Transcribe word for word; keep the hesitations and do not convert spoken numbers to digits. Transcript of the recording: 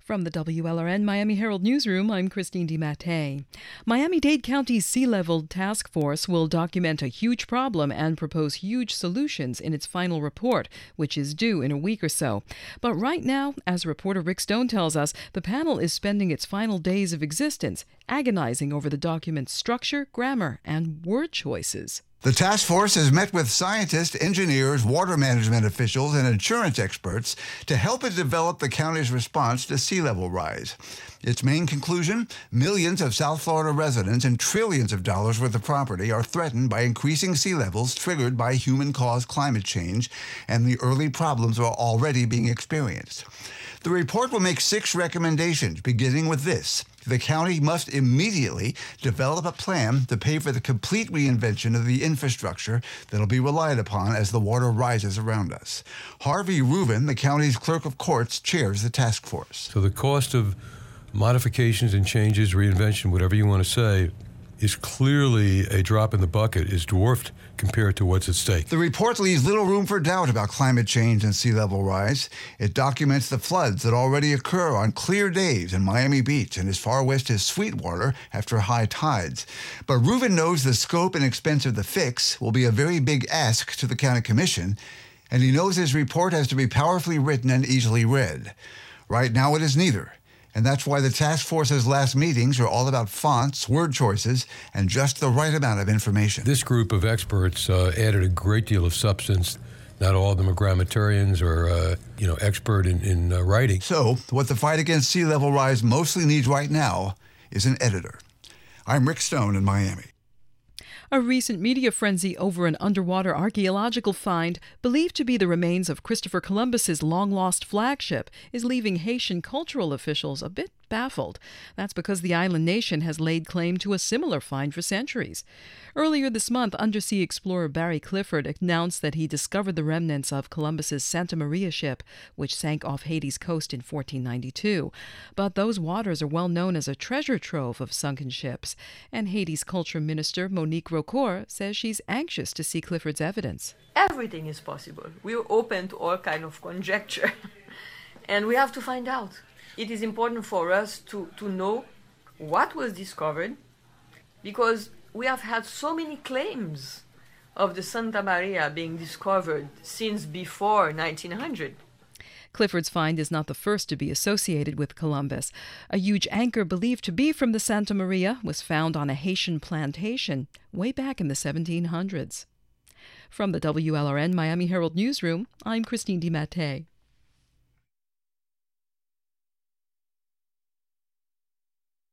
From the W L R N Miami Herald Newsroom, I'm Christine DiMattei. Miami-Dade County's Sea Level Task Force will document a huge problem and propose huge solutions in its final report, which is due in a week or so. But right now, as reporter Rick Stone tells us, the panel is spending its final days of existence agonizing over the document's structure, grammar, and word choices. The task force has met with scientists, engineers, water management officials, and insurance experts to help it develop the county's response to sea level rise. Its main conclusion: millions of South Florida residents and trillions of dollars worth of property are threatened by increasing sea levels triggered by human-caused climate change, and the early problems are already being experienced. The report will make six recommendations, beginning with this. The county must immediately develop a plan to pay for the complete reinvention of the infrastructure that will be relied upon as the water rises around us. Harvey Rubin, the county's clerk of courts, chairs the task force. So the cost of modifications and changes, reinvention, whatever you want to say, is clearly a drop in the bucket, is dwarfed compared to what's at stake. The report leaves little room for doubt about climate change and sea level rise. It documents the floods that already occur on clear days in Miami Beach and as far west as Sweetwater after high tides. But Rubin knows the scope and expense of the fix will be a very big ask to the county commission, and he knows his report has to be powerfully written and easily read. Right now it is neither. And that's why the task force's last meetings are all about fonts, word choices, and just the right amount of information. This group of experts uh, added a great deal of substance. Not all of them are grammarians or, uh, you know, expert in, in uh, writing. So, what the fight against sea level rise mostly needs right now is an editor. I'm Rick Stone in Miami. A recent media frenzy over an underwater archaeological find believed to be the remains of Christopher Columbus's long-lost flagship is leaving Haitian cultural officials a bit baffled. That's because the island nation has laid claim to a similar find for centuries. Earlier this month, undersea explorer Barry Clifford announced that he discovered the remnants of Columbus's Santa Maria ship, which sank off Haiti's coast in fourteen ninety-two. But those waters are well known as a treasure trove of sunken ships, and Haiti's culture minister Monique Rocourt says she's anxious to see Clifford's evidence. Everything is possible. We're open to all kind of conjecture, and we have to find out. It is important for us to, to know what was discovered, because we have had so many claims of the Santa Maria being discovered since before nineteen hundred. Clifford's find is not the first to be associated with Columbus. A huge anchor believed to be from the Santa Maria was found on a Haitian plantation way back in the seventeen hundreds. From the W L R N Miami Herald Newsroom, I'm Christine DiMattei.